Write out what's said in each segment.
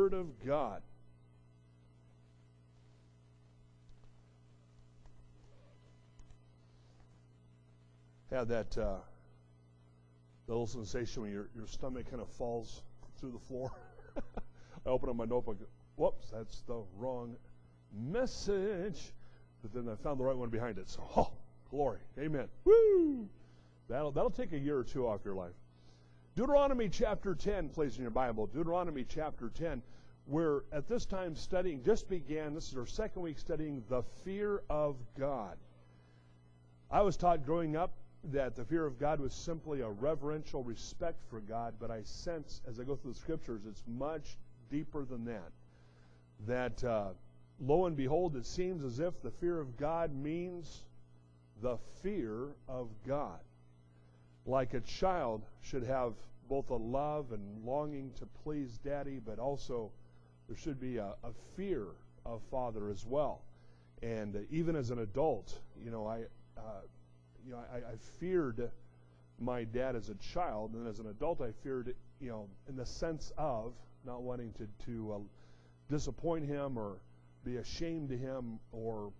Word of God. Had that little sensation when your stomach kind of falls through the floor. I open up my notebook. Whoops, that's the wrong message. But then I found the right one behind it. So, oh, glory. Amen. Woo! That'll take a year or two off your life. Deuteronomy chapter 10, please, in your Bible. Deuteronomy chapter 10. We're at this time studying, just began, this is our second week studying the fear of God. I was taught growing up that the fear of God was simply a reverential respect for God, but I sense as I go through the scriptures it's much deeper than that. That lo and behold, it seems as if the fear of God means the fear of God. Like a child should have both a love and longing to please Daddy, but also there should be a fear of Father as well. And even as an adult, I feared my dad as a child, and as an adult I feared, in the sense of not wanting to disappoint him or be ashamed to him or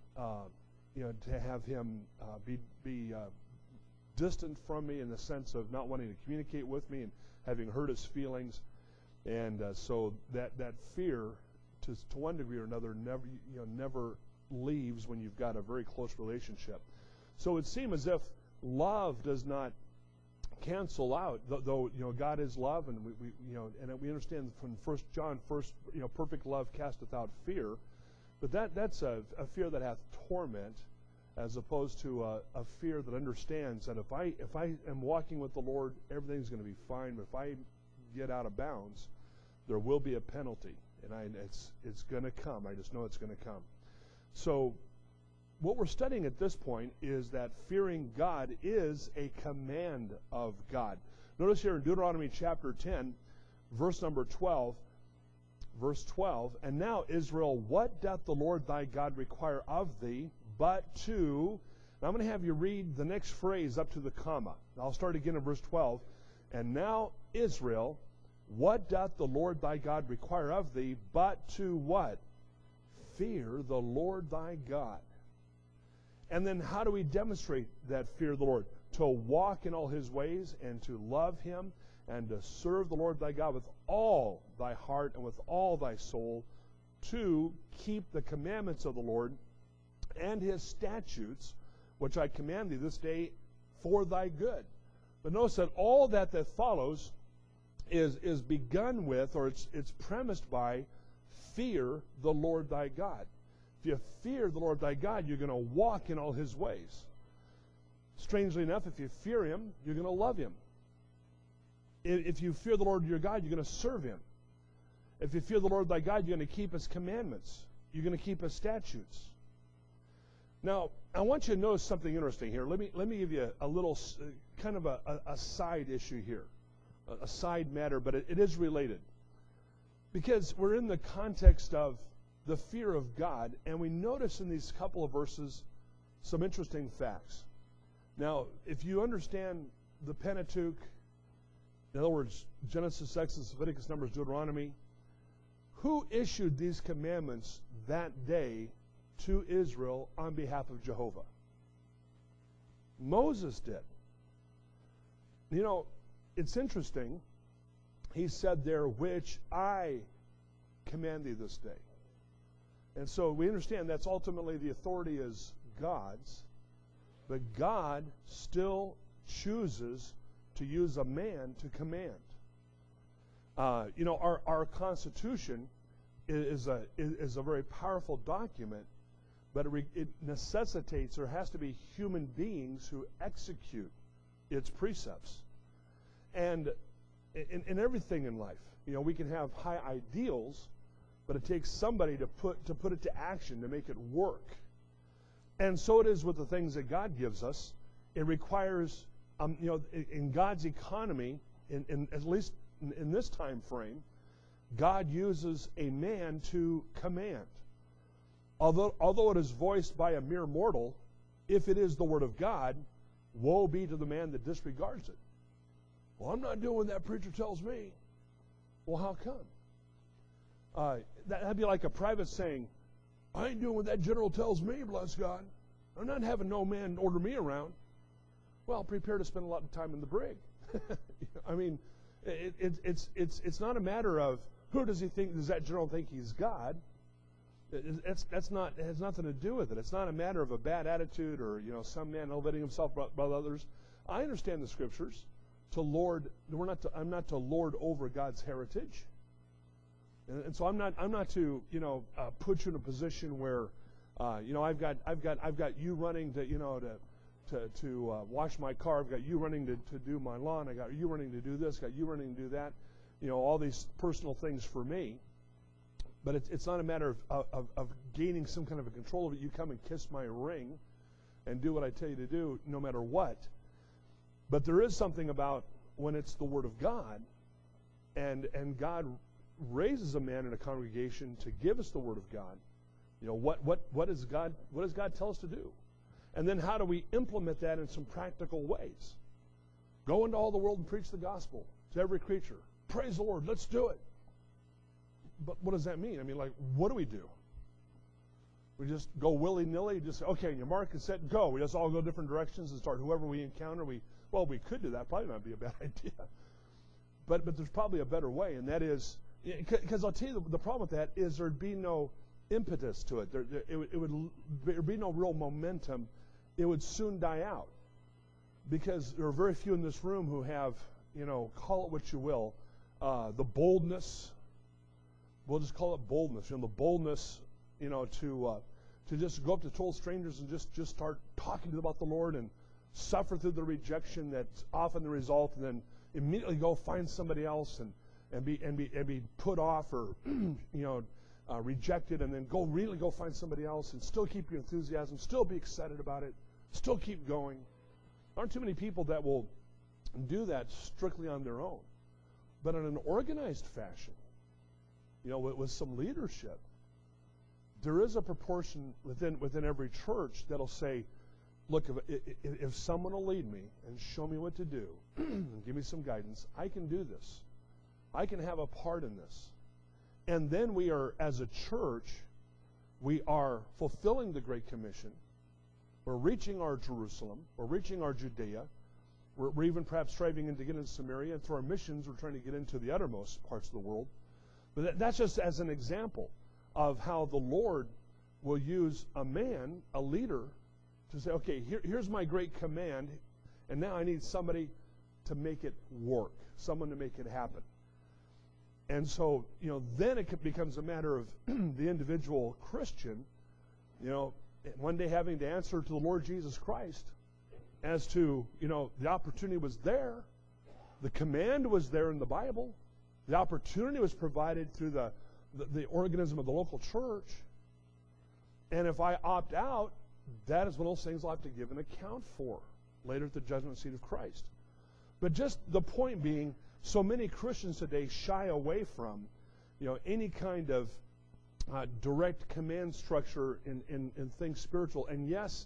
to have him be distant from me in the sense of not wanting to communicate with me and having hurt his feelings. And so that fear, to one degree or another, never leaves when you've got a very close relationship. So it seems as if love does not cancel out, though God is love, and we understand from 1 John, perfect love casteth out fear, but that's a fear that hath torment, as opposed to a fear that understands that if I am walking with the Lord, everything's going to be fine, but if I get out of bounds, there will be a penalty, and it's going to come. I just know it's going to come. So what we're studying at this point is that fearing God is a command of God. Notice here in Deuteronomy chapter 10, verse number 12, verse 12, and now, Israel, what doth the Lord thy God require of thee, but to... Now I'm going to have you read the next phrase up to the comma. I'll start again in verse 12. And now, Israel, what doth the Lord thy God require of thee, but to what? Fear the Lord thy God. And then how do we demonstrate that fear of the Lord? To walk in all his ways and to love him and to serve the Lord thy God with all thy heart and with all thy soul, to keep the commandments of the Lord and his statutes, which I command thee this day for thy good. But notice that all that follows is begun with, or it's premised by, fear the Lord thy God. If you fear the Lord thy God, you're going to walk in all his ways. Strangely enough, if you fear him, you're going to love him. If you fear the Lord your God, you're going to serve him. If you fear the Lord thy God, you're going to keep his commandments. You're going to keep his statutes. Now, I want you to notice something interesting here. Let me give you a little kind of a side issue here, a side matter, but it is related. Because we're in the context of the fear of God, and we notice in these couple of verses some interesting facts. Now, if you understand the Pentateuch, in other words, Genesis, Exodus, Leviticus, Numbers, Deuteronomy, who issued these commandments that day to Israel on behalf of Jehovah? Moses did. It's interesting. He said there, which I command thee this day. And so we understand that's ultimately the authority is God's, but God still chooses to use a man to command. Our Constitution is a very powerful document, but it necessitates there has to be human beings who execute its precepts. And in everything in life, we can have high ideals, but it takes somebody to put it to action, to make it work. And so it is with the things that God gives us. It requires, in God's economy, in at least in this time frame, God uses a man to command. Although it is voiced by a mere mortal, if it is the word of God, woe be to the man that disregards it. Well, I'm not doing what that preacher tells me. Well, how come? That'd be like a private saying, I ain't doing what that general tells me, bless God. I'm not having no man order me around. Well, prepare to spend a lot of time in the brig. I mean, it's not a matter of who does that general think he's God. It has nothing to do with it. It's not a matter of a bad attitude or some man elevating himself above others. I understand the scriptures. I'm not to lord over God's heritage, and so I'm not to put you in a position where I've got you running to wash my car. I've got you running to do my lawn. I got you running to do this. Got you running to do that. All these personal things for me. But it's not a matter of gaining some kind of a control over it. You come and kiss my ring and do what I tell you to do no matter what. But there is something about when it's the Word of God and God raises a man in a congregation to give us the Word of God. What does God tell us to do? And then how do we implement that in some practical ways? Go into all the world and preach the gospel to every creature. Praise the Lord, let's do it. But what does that mean? I mean, what do we do? We just go willy-nilly, just say, okay, your mark is set, go. We just all go different directions and start whoever we encounter. We could do that. Probably not be a bad idea. But there's probably a better way, and that is, because I'll tell you the problem with that is there'd be no impetus to it. There'd be no real momentum. It would soon die out. Because there are very few in this room who have, call it what you will, the boldness. We'll just call it boldness. The boldness, to just go up to total strangers and just start talking to them about the Lord and suffer through the rejection that's often the result, and then immediately go find somebody else and be put off or rejected, and then go find somebody else and still keep your enthusiasm, still be excited about it, still keep going. There aren't too many people that will do that strictly on their own, but in an organized fashion. With some leadership, there is a proportion within every church that'll say, look, if someone will lead me and show me what to do and give me some guidance, I can do this. I can have a part in this. And then we are, as a church, we are fulfilling the Great Commission. We're reaching our Jerusalem. We're reaching our Judea. We're even perhaps striving to get into Samaria. And through our missions, we're trying to get into the uttermost parts of the world. But that's just as an example of how the Lord will use a man, a leader, to say, okay, here's my great command, and now I need somebody to make it work, someone to make it happen. And so, then it becomes a matter of the individual Christian, one day having to answer to the Lord Jesus Christ as to, the opportunity was there, the command was there in the Bible, the opportunity was provided through the organism of the local church. And if I opt out, that is one of those things I'll have to give an account for later at the judgment seat of Christ. But just the point being, so many Christians today shy away from, any kind of direct command structure in things spiritual. And yes,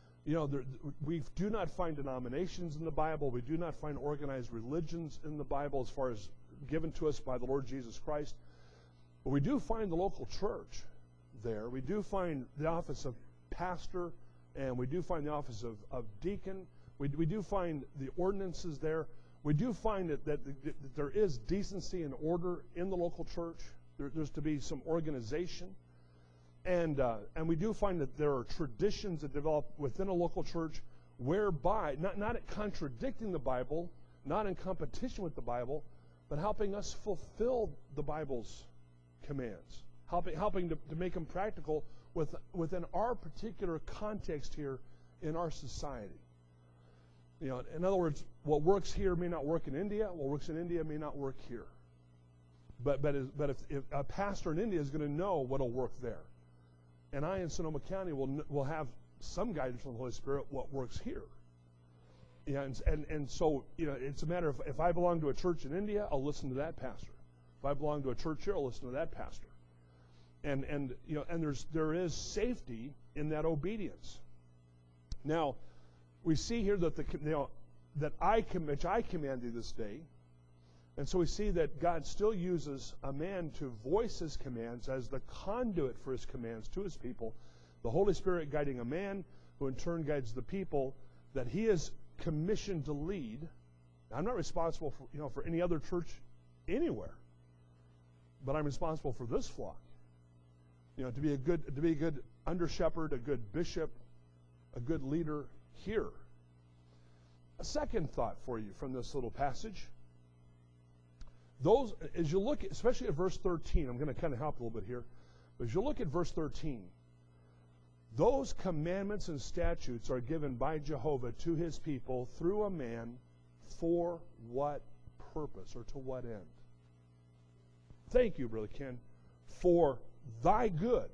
we do not find denominations in the Bible. We do not find organized religions in the Bible as far as given to us by the Lord Jesus Christ. But we do find the local church there. We do find the office of pastor, and we do find the office of deacon. We do find the ordinances there. We do find that there is decency and order in the local church. There's to be some organization. And we do find that there are traditions that develop within a local church whereby, not contradicting the Bible, not in competition with the Bible, but helping us fulfill the Bible's commands, helping to make them practical within our particular context here in our society. In other words, what works here may not work in India. What works in India may not work here. But if a pastor in India is going to know what will work there, and I in Sonoma County will have some guidance from the Holy Spirit what works here. And so it's a matter of, if I belong to a church in India, I'll listen to that pastor. If I belong to a church here, I'll listen to that pastor. And there is safety in that obedience. Now, we see here that I command thee this day, And so we see that God still uses a man to voice his commands as the conduit for his commands to his people. The Holy Spirit guiding a man who in turn guides the people that he is commissioned to lead. I'm not responsible for any other church anywhere, but I'm responsible for this flock. To be a good under shepherd, a good bishop, a good leader here. A second thought for you from this little passage. Those, as you look, especially at verse 13, I'm going to kind of help a little bit here, but as you look at verse 13, those commandments and statutes are given by Jehovah to his people through a man for what purpose or to what end? Thank you, Brother Ken. For thy good.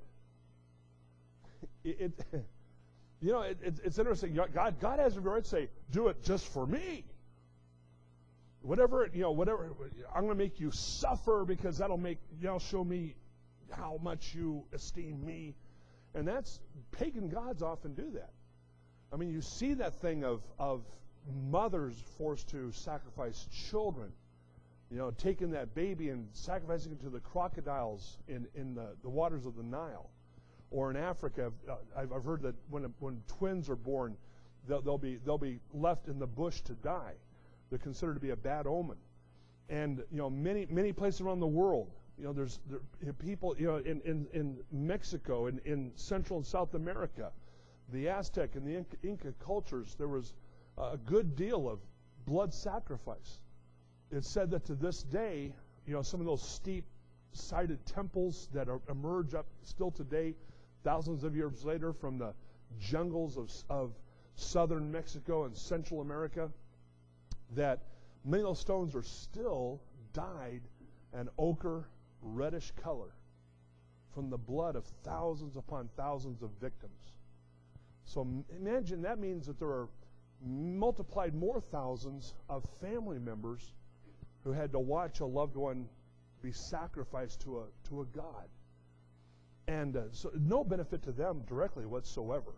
It's interesting. God has a right to say, do it just for me. Whatever, I'm going to make you suffer because that'll show me how much you esteem me. And pagan gods often do that. I mean, you see that thing of mothers forced to sacrifice children, taking that baby and sacrificing it to the crocodiles in the waters of the Nile. Or in Africa, I've heard that when twins are born, they'll be left in the bush to die. They're considered to be a bad omen. And many places around the world, there's people in Mexico, in Central and South America, the Aztec and the Inca cultures, there was a good deal of blood sacrifice. It's said that to this day, some of those steep-sided temples that emerge up still today, thousands of years later, from the jungles of southern Mexico and Central America, that many of those stones are still dyed an ochre, reddish color from the blood of thousands upon thousands of victims. So imagine that means that there are multiplied more thousands of family members who had to watch a loved one be sacrificed to a god. And so no benefit to them directly whatsoever.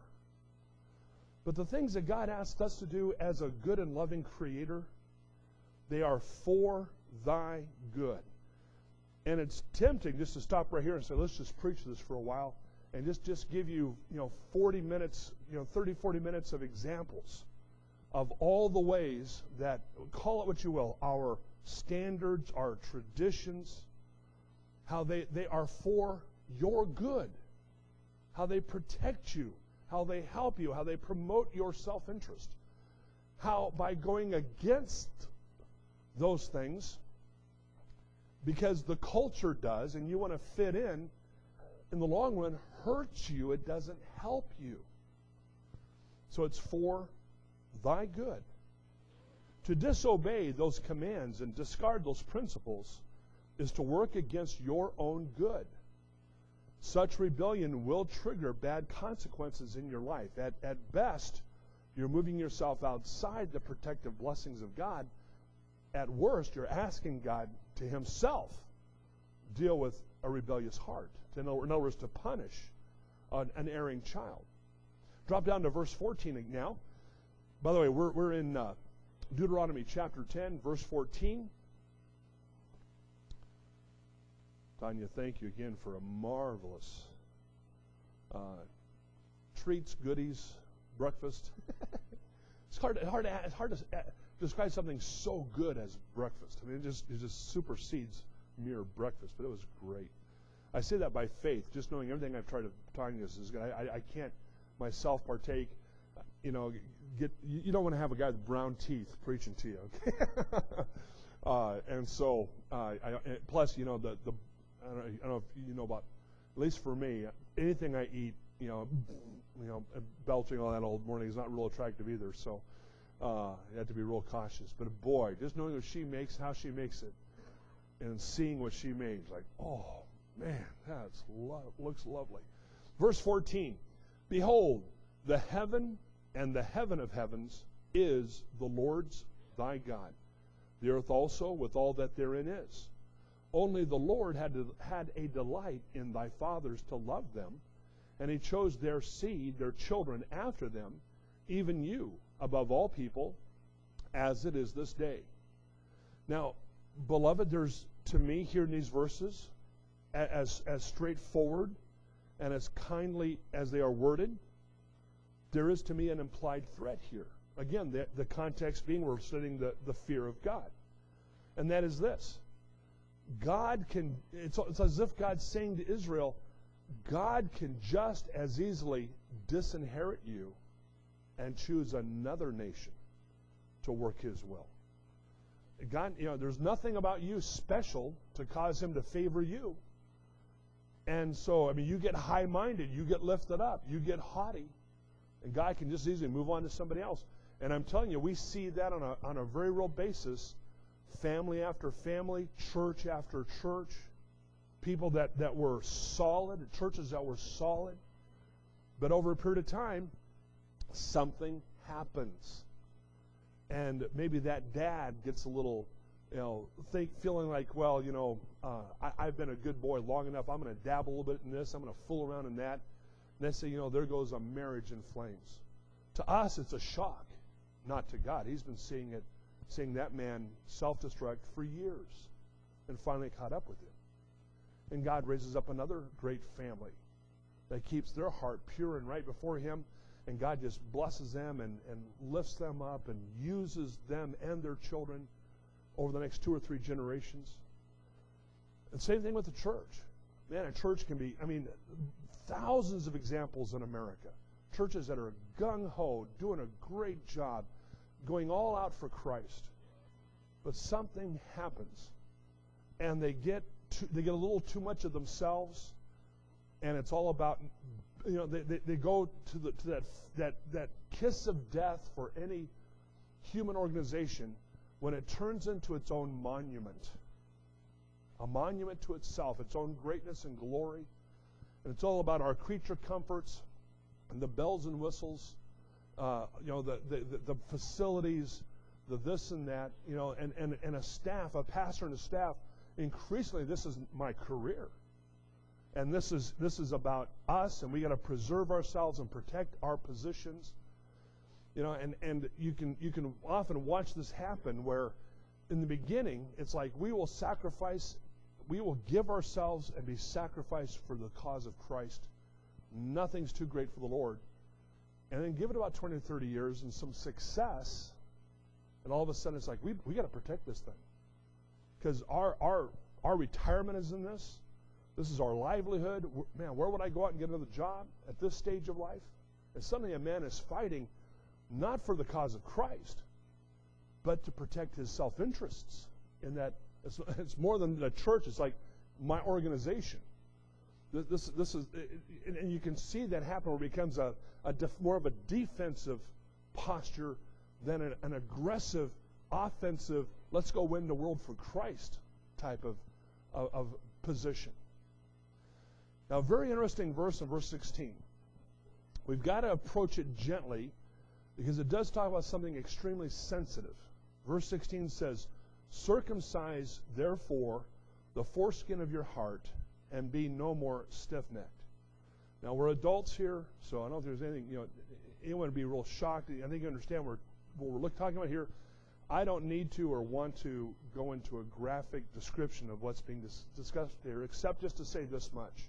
But the things that God asked us to do as a good and loving creator, they are for thy good. And it's tempting just to stop right here and say, let's just preach this for a while and just give you, 40 minutes, 30, 40 minutes of examples of all the ways that, call it what you will, our standards, our traditions, how they are for your good, how they protect you, how they help you, how they promote your self-interest, how by going against those things, because the culture does, and you want to fit in the long run, hurts you. It doesn't help you. So it's for thy good. To disobey those commands and discard those principles is to work against your own good. Such rebellion will trigger bad consequences in your life. At best, you're moving yourself outside the protective blessings of God. At worst, you're asking God to himself deal with a rebellious heart. In other words, to punish an erring child. Drop down to verse 14 now. By the way, we're in Deuteronomy chapter 10, verse 14. Tanya, thank you again for a marvelous treats, goodies, breakfast. It's hard to describe something so good as breakfast. I mean, it just supersedes mere breakfast, but it was great. I say that by faith, just knowing everything I've tried to Tanya is good. I can't myself partake. You don't want to have a guy with brown teeth preaching to you, okay? And so, plus, the I don't know if you know about, at least for me, anything I eat, belching all that old morning is not real attractive either. So you have to be real cautious. But boy, just knowing what she makes, how she makes it, and seeing what she made, like, oh man, looks lovely. Verse 14, behold, the heaven and the heaven of heavens is the Lord's thy God. The earth also with all that therein is. Only the Lord had a delight in thy fathers to love them, and he chose their seed, their children after them, even you, above all people, as it is this day. Now, beloved, there's, to me, here in these verses, as straightforward and as kindly as they are worded, there is, to me, an implied threat here. Again, the context being we're studying the fear of God. And that is this. God can, it's as if God's saying to Israel, God can just as easily disinherit you and choose another nation to work his will. God, there's nothing about you special to cause him to favor you. And so, you get high-minded, you get lifted up, you get haughty, and God can just easily move on to somebody else. And I'm telling you, we see that on a very real basis, family after family, church after church, people that were solid, churches that were solid. But over a period of time, something happens. And maybe that dad gets a little, feeling like, well, I've been a good boy long enough. I'm going to dabble a little bit in this. I'm going to fool around in that. And they say, there goes a marriage in flames. To us, it's a shock. Not to God. He's been seeing that man self-destruct for years and finally caught up with him. And God raises up another great family that keeps their heart pure and right before him, and God just blesses them and lifts them up and uses them and their children over the next 2 or 3 generations. And same thing with the church. Man, a church can be, thousands of examples in America. Churches that are gung-ho, doing a great job, going all out for Christ. But something happens, and they get a little too much of themselves, and it's all about, they go to that kiss of death for any human organization when it turns into its own monument, a monument to itself, its own greatness and glory, and it's all about our creature comforts and the bells and whistles, the facilities, the this and that, and a staff, a pastor and a staff. Increasingly, this is my career, and this is about us, and we got to preserve ourselves and protect our positions, and you can often watch this happen where, in the beginning, it's like we will give ourselves and be sacrificed for the cause of Christ. Nothing's too great for the Lord. And then give it about 20 or 30 years and some success, and all of a sudden it's like, we got to protect this thing. Because our retirement is in this. This is our livelihood. Man, where would I go out and get another job at this stage of life? And suddenly a man is fighting not for the cause of Christ, but to protect his self-interests. In that it's more than the church. It's like my organization. This is, and you can see that happen where it becomes more of a defensive posture than an aggressive, offensive, let's go win the world for Christ type of position. Now, a very interesting verse in verse 16. We've got to approach it gently because it does talk about something extremely sensitive. Verse 16 says, "Circumcise, therefore, the foreskin of your heart, and be no more stiff-necked." Now, we're adults here, so I don't know if there's anything, anyone would be real shocked. I think you understand what we're talking about here. I don't need to or want to go into a graphic description of what's being discussed here, except just to say this much.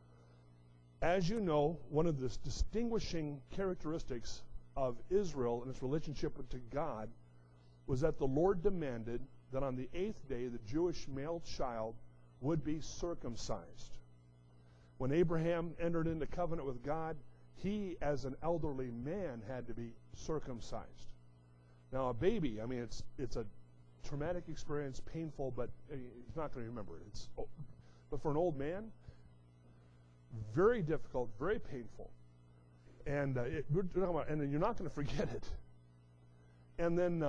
As you know, one of the distinguishing characteristics of Israel and its relationship to God was that the Lord demanded that on the 8th day the Jewish male child would be circumcised. When Abraham entered into covenant with God, he, as an elderly man, had to be circumcised. Now, a baby, it's a traumatic experience, painful, but he's not going to remember it. But for an old man, very difficult, very painful. And we're talking about, and you're not going to forget it. And then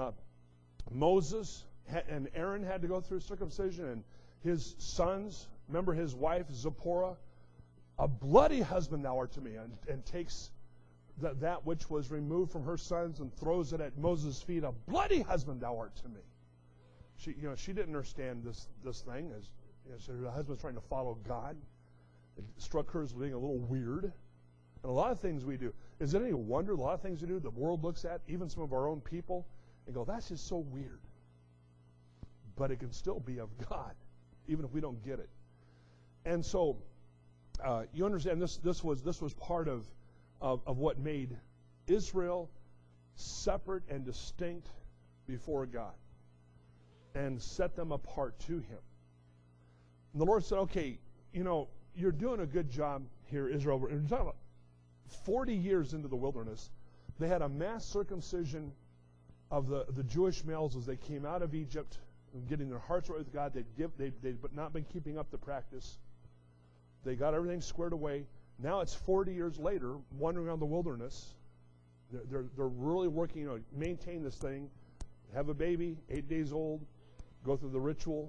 Moses and Aaron had to go through circumcision, and his sons, remember his wife Zipporah, "A bloody husband thou art to me," and takes that which was removed from her sons and throws it at Moses' feet. "A bloody husband thou art to me." She didn't understand this thing, as her husband's trying to follow God. It struck her as being a little weird. And a lot of things we do. Is it any wonder a lot of things we do the world looks at, even some of our own people, and go, "That's just so weird." but it can still be of God, even if we don't get it. And so, you understand this was part of what made Israel separate and distinct before God, and set them apart to Him. And the Lord said, okay, you're doing a good job here, Israel. And you're talking about 40 years into the wilderness, they had a mass circumcision of the Jewish males as they came out of Egypt, and getting their hearts right with God. They'd not been keeping up the practice. They got everything squared away. Now it's 40 years later, wandering around the wilderness. They're really working, maintain this thing, have a baby, 8 days old, go through the ritual.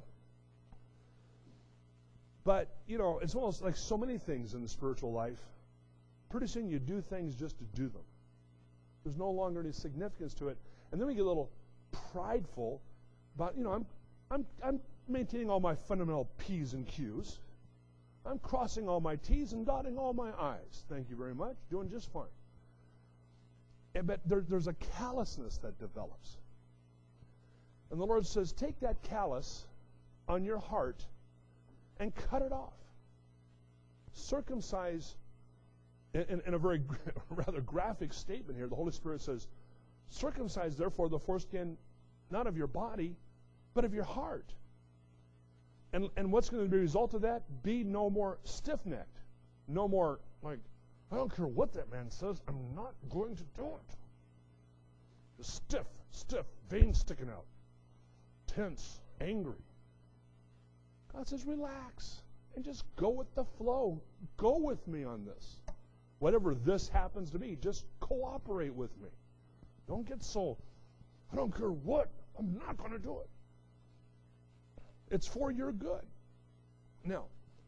But, it's almost like so many things in the spiritual life. Pretty soon you do things just to do them. There's no longer any significance to it. And then we get a little prideful about, I'm maintaining all my fundamental P's and Q's. I'm crossing all my T's and dotting all my I's. Thank you very much. Doing just fine. But there's a callousness that develops. And the Lord says, take that callous on your heart and cut it off. Circumcise, in a very rather graphic statement here, the Holy Spirit says, circumcise therefore the foreskin, not of your body, but of your heart. And what's going to be the result of that? Be no more stiff-necked. No more like, I don't care what that man says, I'm not going to do it. Just stiff, veins sticking out. Tense, angry. God says, relax and just go with the flow. Go with me on this. Whatever this happens to be, just cooperate with me. Don't get so, I don't care what, I'm not going to do it. It's for your good. Now,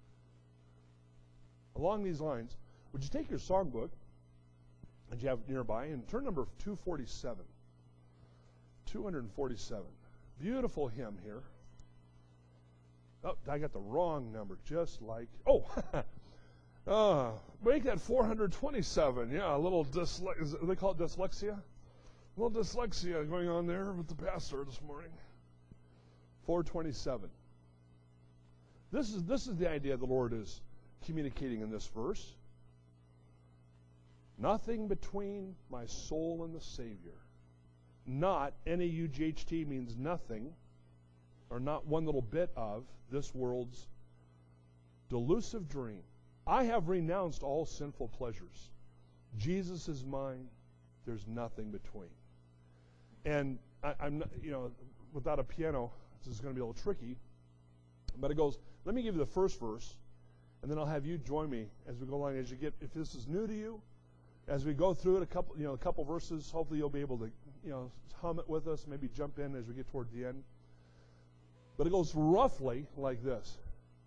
along these lines, would you take your songbook that you have nearby and turn number 247. 247. Beautiful hymn here. Oh, I got the wrong number, just like, make that 427. Yeah, a little they call it dyslexia? A little dyslexia going on there with the pastor this morning. 427. This is the idea the Lord is communicating in this verse. Nothing between my soul and the Savior. Not, N-A-U-G-H-T means nothing, or not one little bit of, this world's delusive dream. I have renounced all sinful pleasures. Jesus is mine. There's nothing between. And I'm not, without a piano, this is going to be a little tricky. But it goes, let me give you the first verse, and then I'll have you join me as we go along. As you get, if this is new to you, as we go through it, a couple verses, hopefully you'll be able to, hum it with us, maybe jump in as we get toward the end. But it goes roughly like this.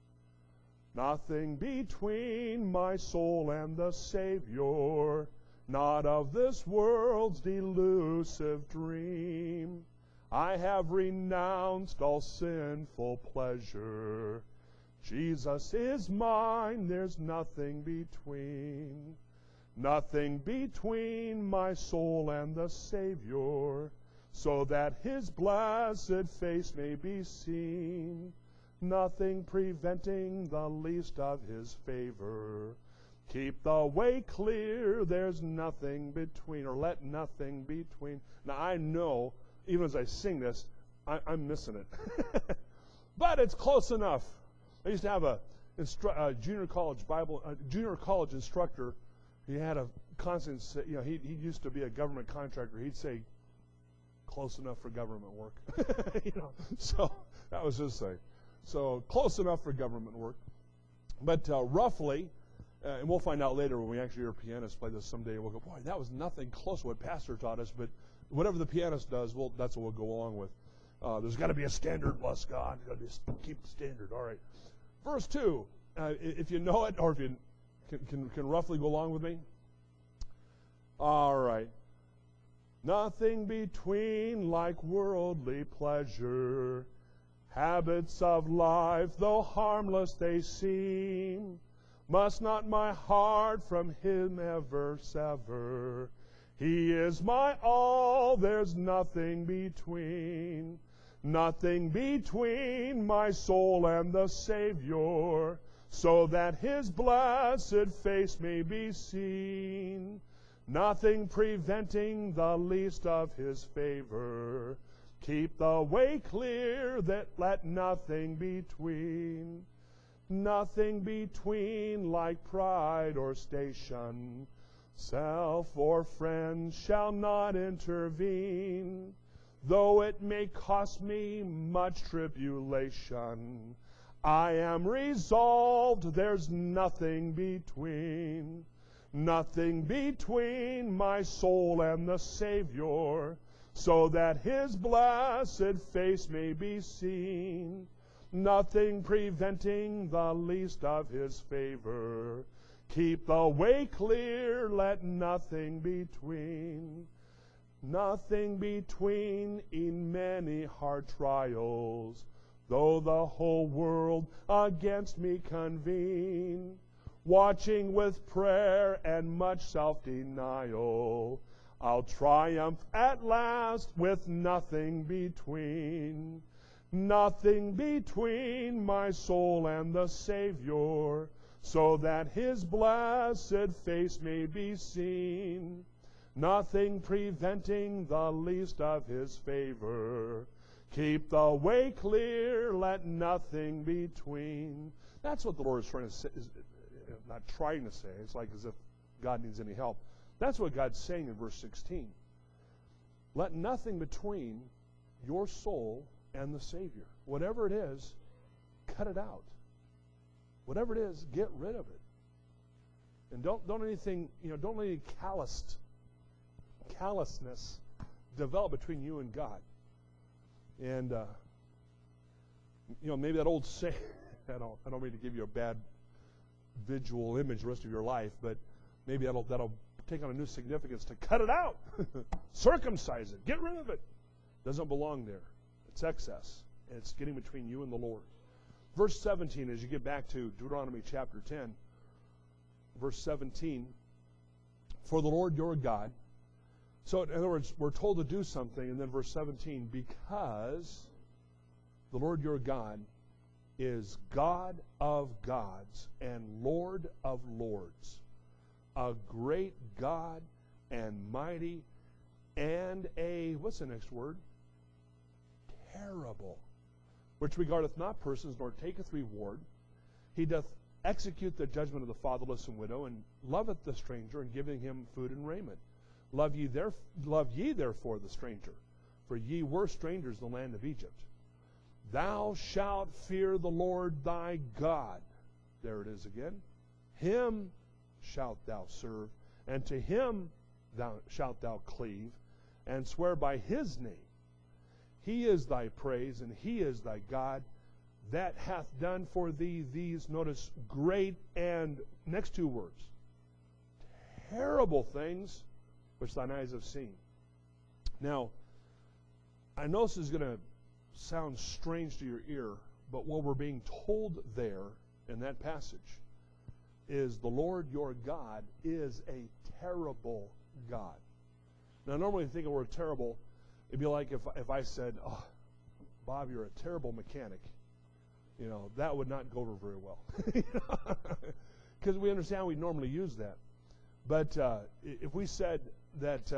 Nothing between my soul and the Savior, not of this world's delusive dream. I have renounced all sinful pleasure. Jesus is mine, there's nothing between. Nothing between my soul and the Savior, so that His blessed face may be seen. Nothing preventing the least of His favor. Keep the way clear, there's nothing between, or let nothing between. Now I know, even as I sing this, I'm missing it. But it's close enough. I used to have a junior college instructor. He had a constant, he used to be a government contractor. He'd say, close enough for government work. So that was his thing. So close enough for government work. But roughly, and we'll find out later when we actually hear pianists play this someday, we'll go, boy, that was nothing close to what Pastor taught us, but whatever the pianist does, that's what we'll go along with. There's got to be a standard, bless God. Got to keep the standard. All right. Verse 2, if you know it, or if you can roughly go along with me. All right. Nothing between like worldly pleasure. Habits of life, though harmless they seem, must not my heart from Him ever sever. He is my all, there's nothing between. Nothing between my soul and the Savior, so that His blessed face may be seen. Nothing preventing the least of His favor. Keep the way clear, that let nothing between. Nothing between, like pride or station. Self or friend shall not intervene, though it may cost me much tribulation. I am resolved there's nothing between. Nothing between my soul and the Savior, so that His blessed face may be seen. Nothing preventing the least of His favor. Keep the way clear, let nothing between. Nothing between in many hard trials, though the whole world against me convene. Watching with prayer and much self-denial, I'll triumph at last with nothing between. Nothing between my soul and the Savior, so that His blessed face may be seen. Nothing preventing the least of His favor. Keep the way clear, let nothing between. That's what the Lord is trying to say. Not trying to say. It's like as if God needs any help. That's what God's saying in verse 16. Let nothing between your soul and the Savior. Whatever it is, cut it out. Whatever it is, get rid of it. And don't anything, don't let any callousness develop between you and God. And maybe that old saying, I don't mean to give you a bad visual image the rest of your life, but maybe that'll take on a new significance to cut it out. Circumcise it. Get rid of it. Doesn't belong there. It's excess. And it's getting between you and the Lord. Verse 17, as you get back to Deuteronomy chapter 10, verse 17, for the Lord your God. So in other words, we're told to do something, and then verse 17, because the Lord your God is God of gods and Lord of lords, a great God and mighty, and what's the next word? Terrible, which regardeth not persons, nor taketh reward. He doth execute the judgment of the fatherless and widow, and loveth the stranger, and giving him food and raiment. Love ye therefore the stranger, for ye were strangers in the land of Egypt. Thou shalt fear the Lord thy God. There it is again. Him shalt thou serve, and to him shalt thou cleave, and swear by his name. He is thy praise, and he is thy God, that hath done for thee these, notice, great and, next two words, terrible things which thine eyes have seen. Now, I know this is going to sound strange to your ear, but what we're being told there in that passage is the Lord your God is a terrible God. Now, normally think of the word terrible, it'd be like if I said, oh, Bob, you're a terrible mechanic. That would not go over very well. Because we understand we normally use that. But if we said that,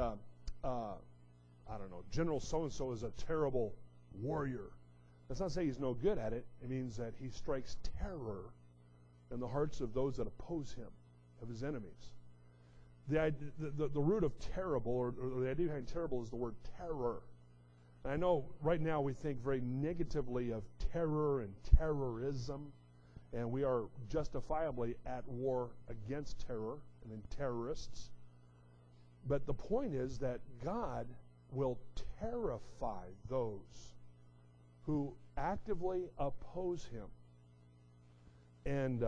I don't know, General so-and-so is a terrible warrior, that's not saying he's no good at it. It means that he strikes terror in the hearts of those that oppose him, of his enemies. The root of terrible, or the idea behind terrible, is the word terror. And I know right now we think very negatively of terror and terrorism, and we are justifiably at war against terror and in terrorists. But the point is that God will terrify those who actively oppose him. And,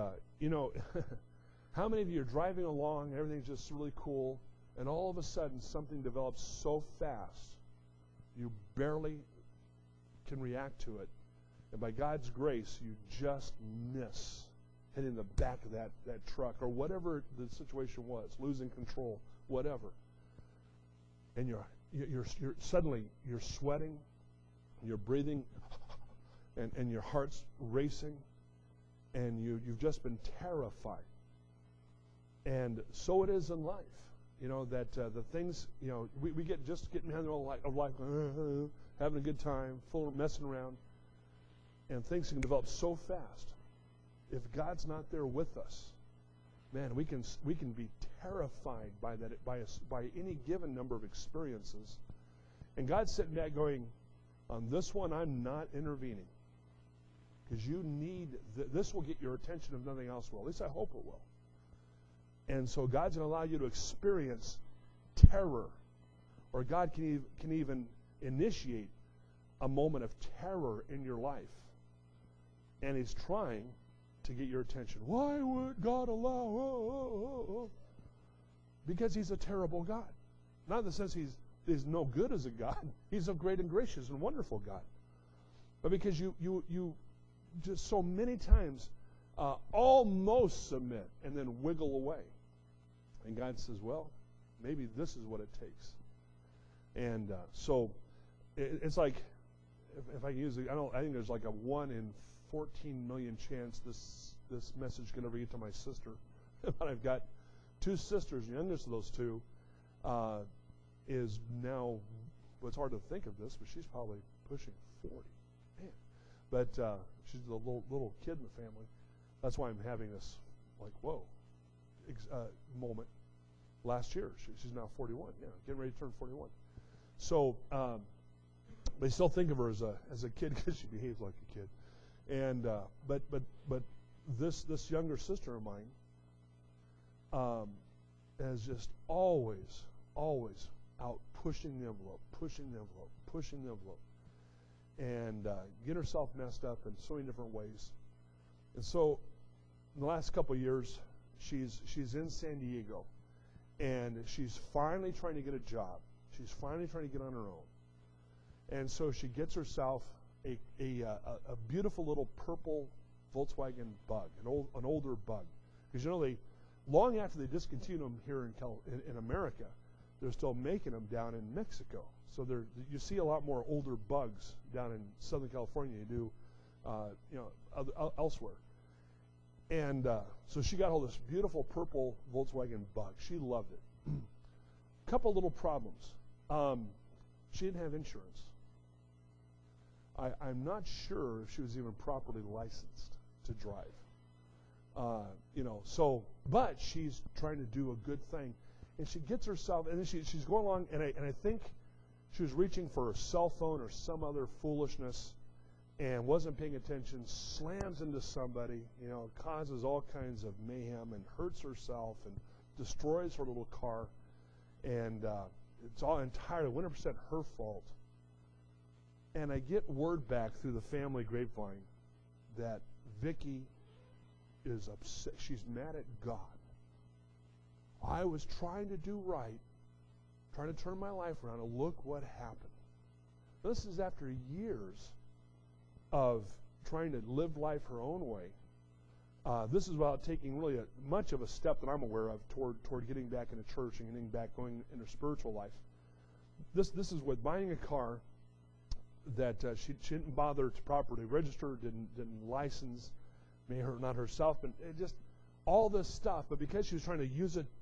how many of you are driving along and everything's just really cool, and all of a sudden something develops so fast you barely can react to it, and by God's grace you just miss hitting the back of that truck or whatever the situation was, losing control, whatever. And you're suddenly sweating, you're breathing, and your heart's racing, and you've just been terrified. And so it is in life, that the things, we get getting behind the wheel of life, having a good time, full of messing around, and things can develop so fast. If God's not there with us, man, we can be terrified by that, by any given number of experiences. And God's sitting back going, on this one, I'm not intervening. Because you need, this will get your attention if nothing else will. At least I hope it will. And so God's going to allow you to experience terror. Or God can even initiate a moment of terror in your life. And He's trying to get your attention. Why would God allow? Because He's a terrible God. Not in the sense He's no good as a God. He's a great and gracious and wonderful God. But because you just so many times almost submit and then wiggle away. And God says, well, maybe this is what it takes. And so it's like, if I can use it, I think there's like a 1 in 14 million chance this message can ever get to my sister. But I've got 2 sisters. The youngest of those 2 is now, well, it's hard to think of this, but she's probably pushing 40. Man. But she's a little kid in the family. That's why I'm having this, like, whoa, moment. Last year, she's now 41. Yeah, getting ready to turn 41. So they still think of her as a kid because she behaves like a kid. And but this younger sister of mine is just always out pushing the envelope, and get herself messed up in so many different ways. And so in the last couple of years, she's in San Diego, and she's finally trying to get a job. She's finally trying to get on her own. And so she gets herself a beautiful little purple Volkswagen Bug, an older Bug. Because they long after they discontinued them here in America, they're still making them down in Mexico. So you see a lot more older Bugs down in Southern California than you do elsewhere. And so she got all this beautiful purple Volkswagen Bug. She loved it. Couple little problems. She didn't have insurance. I'm not sure if she was even properly licensed to drive. But she's trying to do a good thing. And she gets herself, and then she's going along, and I think she was reaching for her cell phone or some other foolishness and wasn't paying attention, slams into somebody, causes all kinds of mayhem and hurts herself and destroys her little car. And it's all entirely 100% her fault. And I get word back through the family grapevine that Vicky is upset. She's mad at God. I was trying to do right, trying to turn my life around, and look what happened. This is after years of trying to live life her own way. This is about taking really much of a step that I'm aware of toward getting back into church and getting back going into spiritual life. This is with buying a car that she didn't bother to properly register, didn't license, may her not herself, but just all this stuff. But because she was trying to use it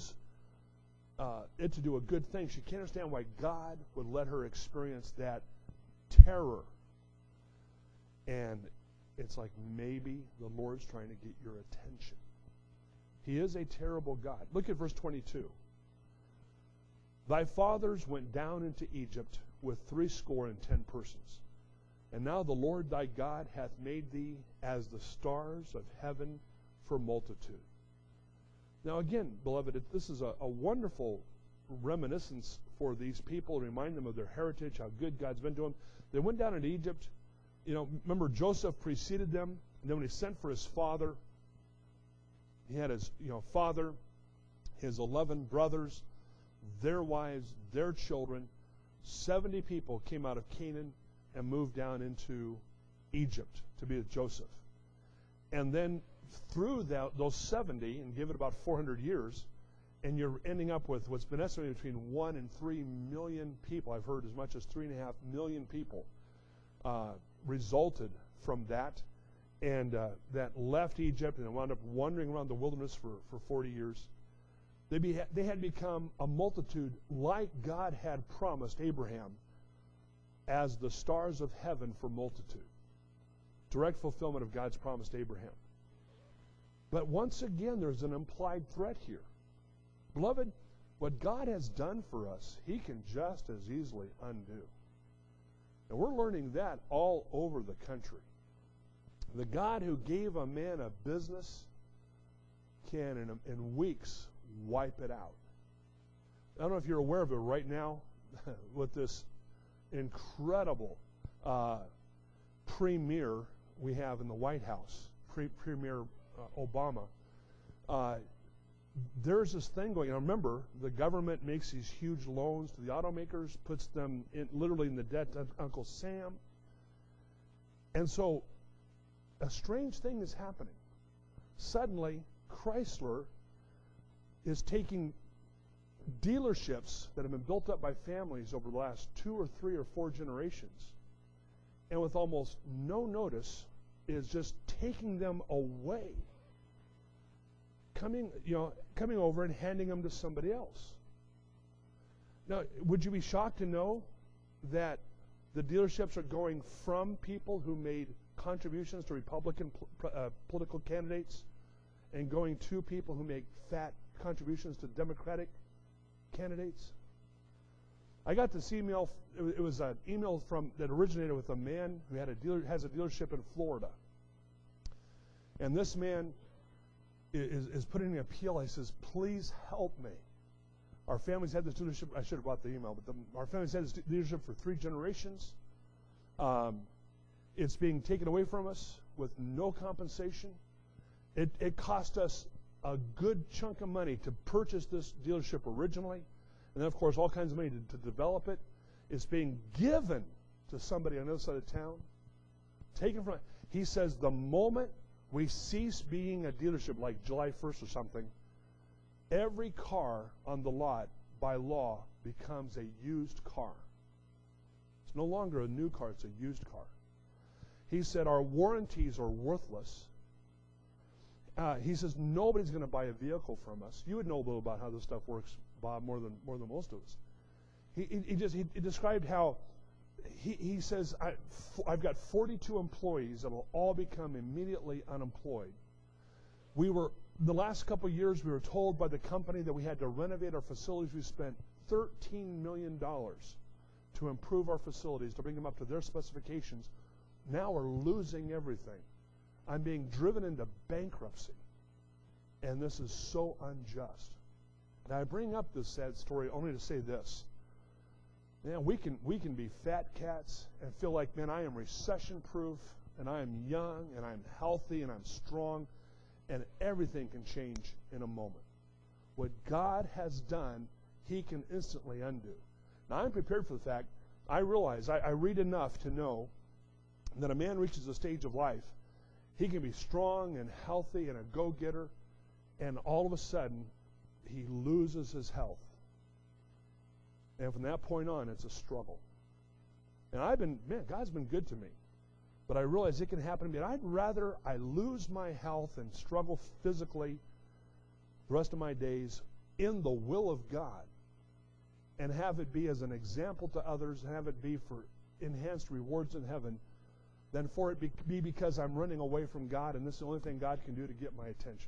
to do a good thing, she can't understand why God would let her experience that terror. And it's like maybe the Lord's trying to get your attention. He is a terrible God. Look at verse 22. Thy fathers went down into Egypt with 70 persons. And now the Lord thy God hath made thee as the stars of heaven for multitude. Now again, beloved, this is a wonderful reminiscence for these people to remind them of their heritage, how good God's been to them. They went down into Egypt. Remember Joseph preceded them, and then when he sent for his father, he had his father, his 11 brothers, their wives, their children. 70 people came out of Canaan and moved down into Egypt to be with Joseph. And then through those 70, and give it about 400 years, and you're ending up with what's been estimated between 1 and 3 million people. I've heard as much as 3.5 million people resulted from that, and that left Egypt and wound up wandering around the wilderness for 40 years. They had become a multitude like God had promised Abraham as the stars of heaven for multitude. Direct fulfillment of God's promise to Abraham. But once again, there's an implied threat here. Beloved, what God has done for us, He can just as easily undo. And we're learning that all over the country. The God who gave a man a business can, in weeks, wipe it out. I don't know if you're aware of it right now with this incredible premier we have in the White House, Premier Obama. There's this thing going on. Remember, the government makes these huge loans to the automakers, puts them literally in the debt to Uncle Sam. And so a strange thing is happening. Suddenly, Chrysler is taking dealerships that have been built up by families over the last 2 or 3 or 4 generations, and with almost no notice is just taking them away, coming over and handing them to somebody else. Now, would you be shocked to know that the dealerships are going from people who made contributions to Republican political candidates and going to people who make fat contributions to Democratic candidates? I got this email. It was an email that originated with a man who has a dealership in Florida. And this man is putting in an appeal. He says, please help me. Our family's had this dealership. I should have brought the email, but our family's had this dealership for 3 generations. It's being taken away from us with no compensation. It cost us a good chunk of money to purchase this dealership originally. And then, of course, all kinds of money to develop it. It's being given to somebody on the other side of town. Taken from it. He says the moment we cease being a dealership, like July 1st or something, every car on the lot, by law, becomes a used car. It's no longer a new car, it's a used car. He said our warranties are worthless. He says nobody's going to buy a vehicle from us. You would know a little about how this stuff works, Bob, more than most of us. He described how he says I've got 42 employees that will all become immediately unemployed. The last couple of years we were told by the company that we had to renovate our facilities. We spent $13 million to improve our facilities, to bring them up to their specifications. Now we're losing everything. I'm being driven into bankruptcy. And this is so unjust. Now I bring up this sad story only to say this. Man, we can be fat cats and feel like, man, I am recession-proof, and I am young, and I'm healthy, and I'm strong, and everything can change in a moment. What God has done, He can instantly undo. Now I'm prepared for the fact, I realize, I read enough to know that a man reaches a stage of life, he can be strong and healthy and a go-getter, and all of a sudden, he loses his health. And from that point on, it's a struggle. And God's been good to me. But I realize it can happen to me. And I'd rather I lose my health and struggle physically the rest of my days in the will of God and have it be as an example to others, and have it be for enhanced rewards in heaven, than for it be because I'm running away from God and this is the only thing God can do to get my attention.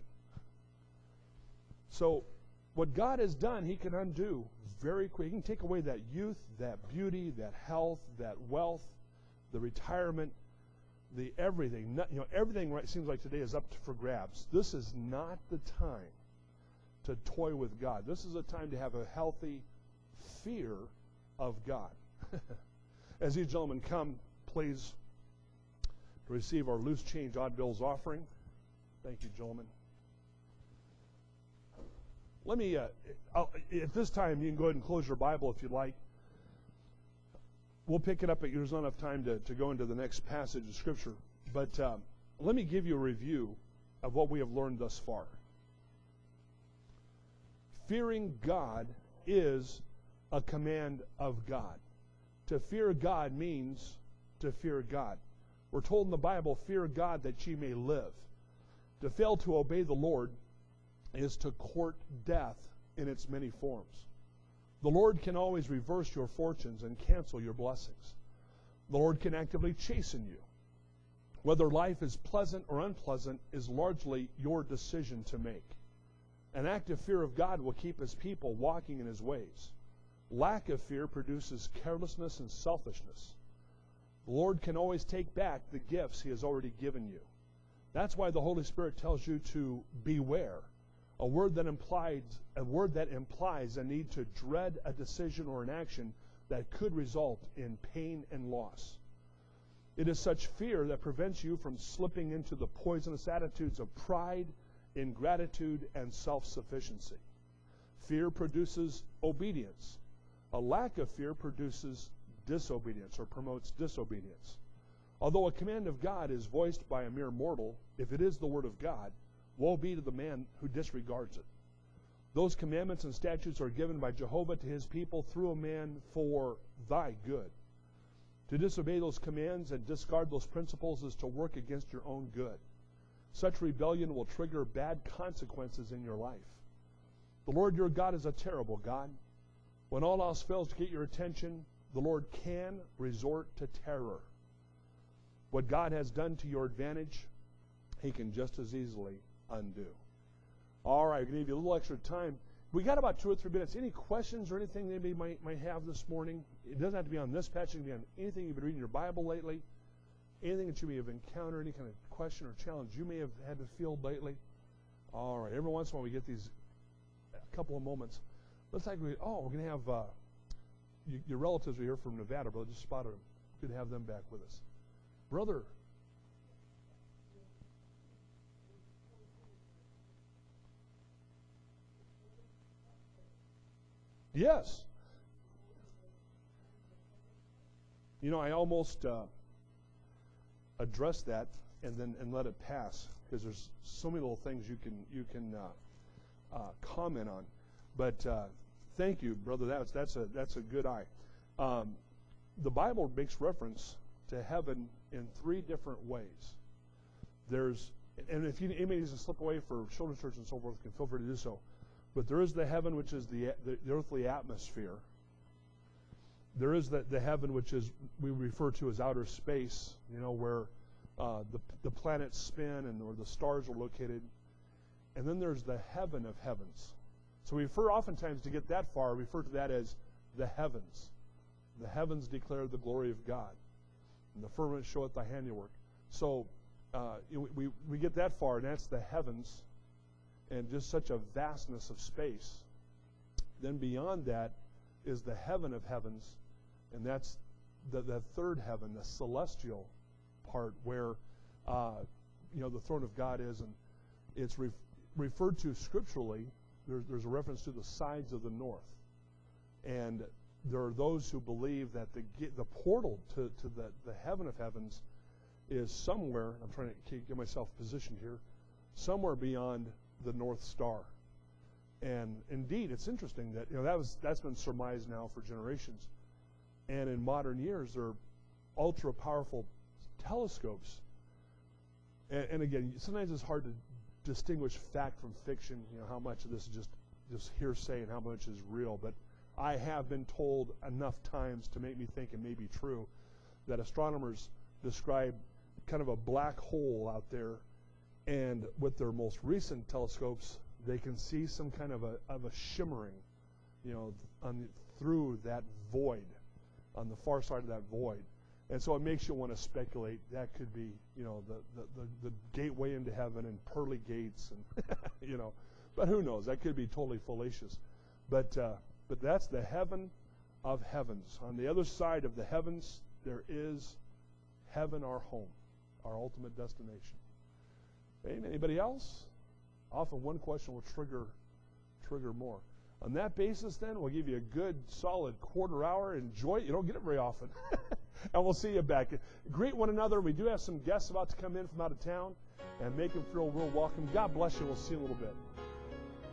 So what God has done, He can undo very quick. He can take away that youth, that beauty, that health, that wealth, the retirement, the everything. Everything seems like today is up for grabs. This is not the time to toy with God. This is a time to have a healthy fear of God. As these gentlemen come, please, to receive our loose change odd bills offering. Thank you, gentlemen. Let me, at this time, you can go ahead and close your Bible if you'd like. We'll pick it up, there's not enough time to go into the next passage of Scripture. But let me give you a review of what we have learned thus far. Fearing God is a command of God. To fear God means to fear God. We're told in the Bible, fear God that ye may live. To fail to obey the Lord is to court death in its many forms. The Lord can always reverse your fortunes and cancel your blessings. The Lord can actively chasten you. Whether life is pleasant or unpleasant is largely your decision to make. An active fear of God will keep His people walking in His ways. Lack of fear produces carelessness and selfishness. The Lord can always take back the gifts He has already given you. That's why the Holy Spirit tells you to beware, a word that implies a need to dread a decision or an action that could result in pain and loss. It is such fear that prevents you from slipping into the poisonous attitudes of pride, ingratitude, and self-sufficiency. Fear produces obedience. A lack of fear produces disobedience or promotes disobedience. Although a command of God is voiced by a mere mortal, if it is the word of God, woe be to the man who disregards it. Those commandments and statutes are given by Jehovah to His people through a man for thy good. To disobey those commands and discard those principles is to work against your own good. Such rebellion will trigger bad consequences in your life. The Lord your God is a terrible God. When all else fails to get your attention, the Lord can resort to terror. What God has done to your advantage, He can just as easily undo. All right, we're going to give you a little extra time. We got about 2 or 3 minutes. Any questions or anything anybody might have this morning? It doesn't have to be on this passage. It can be on anything you've been reading in your Bible lately, anything that you may have encountered, any kind of question or challenge you may have had to field lately. All right, every once in a while we get these a couple of moments. Looks like we're going to have your relatives are here from Nevada, brother. Just spotted them. Good to have them back with us. Brother. Yes. You know, I almost addressed that and let it pass because there's so many little things you can comment on. But thank you, brother. That's a good eye. The Bible makes reference to heaven in 3 different ways. And if anybody needs to slip away for children's church and so forth, can feel free to do so. But there is the heaven, which is the earthly atmosphere. There is the heaven, which is we refer to as outer space, where the planets spin and where the stars are located. And then there's the heaven of heavens. So we refer oftentimes to get that far, refer to that as the heavens. The heavens declare the glory of God, and the firmament showeth thy handiwork. So we get that far, and that's the heavens. And just such a vastness of space. Then beyond that is the heaven of heavens, and that's the third heaven, the celestial part where the throne of God is, and it's referred to scripturally. There's a reference to the sides of the north, and there are those who believe that the portal to the heaven of heavens is somewhere. I'm trying to get myself positioned here, somewhere beyond the North Star. And indeed, it's interesting that that's been surmised now for generations. And in modern years, there are ultra powerful telescopes. And again, sometimes it's hard to distinguish fact from fiction. How much of this is just hearsay and how much is real. But I have been told enough times to make me think it may be true that astronomers describe kind of a black hole out there. And with their most recent telescopes, they can see some kind of a shimmering, through that void, on the far side of that void. And so it makes you want to speculate that could be, the gateway into heaven and pearly gates, and But who knows? That could be totally fallacious. But that's the heaven of heavens. On the other side of the heavens, there is heaven, our home, our ultimate destination. Anybody else? Often one question will trigger more. On that basis, then, we'll give you a good, solid quarter hour. Enjoy it. You don't get it very often. And we'll see you back. Greet one another. We do have some guests about to come in from out of town, and make them feel real welcome. God bless you. We'll see you in a little bit.